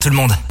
tout le monde.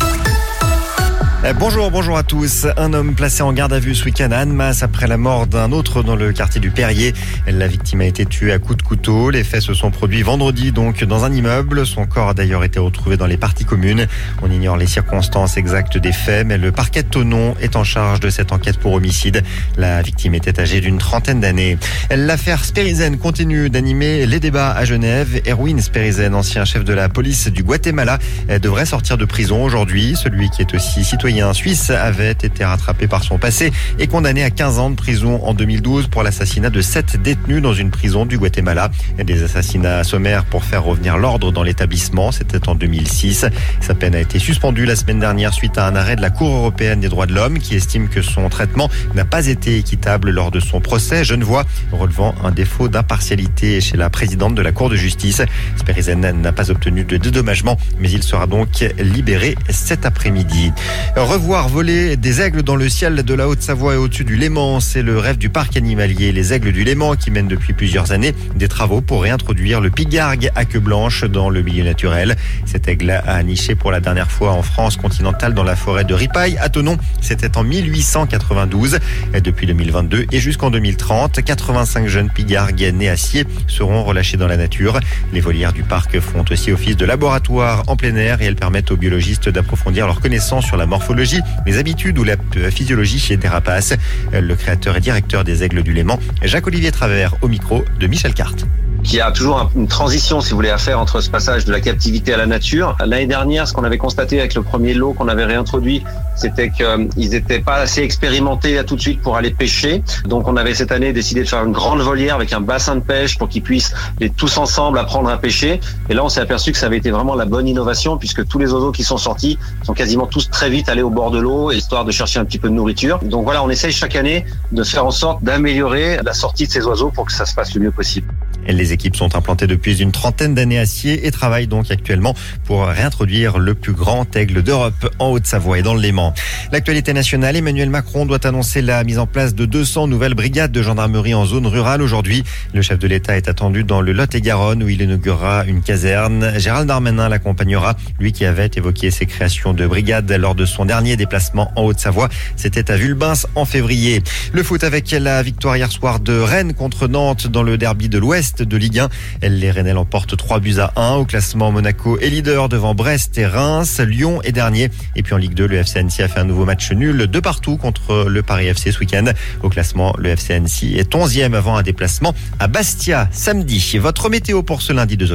Bonjour à tous. Un homme placé en garde à vue ce week-end à Annemasse après la mort d'un autre dans le quartier du Perrier. La victime a été tuée à coups de couteau. Les faits se sont produits vendredi donc dans un immeuble. Son corps a d'ailleurs été retrouvé dans les parties communes. On ignore les circonstances exactes des faits, mais le parquet de Thonon est en charge de cette enquête pour homicide. La victime était âgée d'une trentaine d'années. L'affaire Sperizen continue d'animer les débats à Genève. Erwin Sperizen, ancien chef de la police du Guatemala, devrait sortir de prison aujourd'hui. Celui qui est aussi citoyen suisse avait été rattrapé par son passé et condamné à 15 ans de prison en 2012 pour l'assassinat de 7 détenus dans une prison du Guatemala. Des assassinats sommaires pour faire revenir l'ordre dans l'établissement, c'était en 2006. Sa peine a été suspendue la semaine dernière suite à un arrêt de la Cour européenne des droits de l'homme qui estime que son traitement n'a pas été équitable lors de son procès genevois, relevant un défaut d'impartialité chez la présidente de la Cour de justice. Sperizen n'a pas obtenu de dédommagement, mais il sera donc libéré cet après-midi. Revoir voler des aigles dans le ciel de la Haute-Savoie et au-dessus du Léman, c'est le rêve du parc animalier Les Aigles du Léman qui mène depuis plusieurs années des travaux pour réintroduire le pigargue à queue blanche dans le milieu naturel. Cet aigle a niché pour la dernière fois en France continentale dans la forêt de Ripaille à Thonon. C'était en 1892. Depuis 2022 et jusqu'en 2030, 85 jeunes pigargues nés à Sciez seront relâchés dans la nature. Les volières du parc font aussi office de laboratoire en plein air et elles permettent aux biologistes d'approfondir leurs connaissances sur la morphologie, les habitudes ou la physiologie chez des rapaces. Le créateur et directeur des Aigles du Léman, Jacques-Olivier Travers, au micro de Michel Carte. Qui a toujours une transition, si vous voulez, à faire entre ce passage de la captivité à la nature. L'année dernière, ce qu'on avait constaté avec le premier lot qu'on avait réintroduit, c'était qu'ils n'étaient pas assez expérimentés là tout de suite pour aller pêcher. Donc on avait cette année décidé de faire une grande volière avec un bassin de pêche pour qu'ils puissent tous ensemble apprendre à pêcher. Et là, on s'est aperçu que ça avait été vraiment la bonne innovation puisque tous les oiseaux qui sont sortis sont quasiment tous très vite allés au bord de l'eau, histoire de chercher un petit peu de nourriture. Donc voilà, on essaye chaque année de faire en sorte d'améliorer la sortie de ces oiseaux pour que ça se passe le mieux possible. Les équipes sont implantées depuis une trentaine d'années à Sciez et travaillent donc actuellement pour réintroduire le plus grand aigle d'Europe en Haute-Savoie et dans le Léman. L'actualité nationale, Emmanuel Macron doit annoncer la mise en place de 200 nouvelles brigades de gendarmerie en zone rurale aujourd'hui. Le chef de l'État est attendu dans le Lot-et-Garonne où il inaugurera une caserne. Gérald Darmanin l'accompagnera, lui qui avait évoqué ces créations de brigades lors de son dernier déplacement en Haute-Savoie. C'était à Vulbens en février. Le foot avec la victoire hier soir de Rennes contre Nantes dans le derby de l'Ouest de Ligue 1. Les Rennais l'emportent 3-1. Au classement, Monaco est leader devant Brest et Reims. Lyon est dernier. Et puis en Ligue 2, le FC Annecy a fait un nouveau match nul de partout contre le Paris FC ce week-end. Au classement, le FC Annecy est 11e avant un déplacement à Bastia samedi. Votre météo pour ce lundi 2 octobre.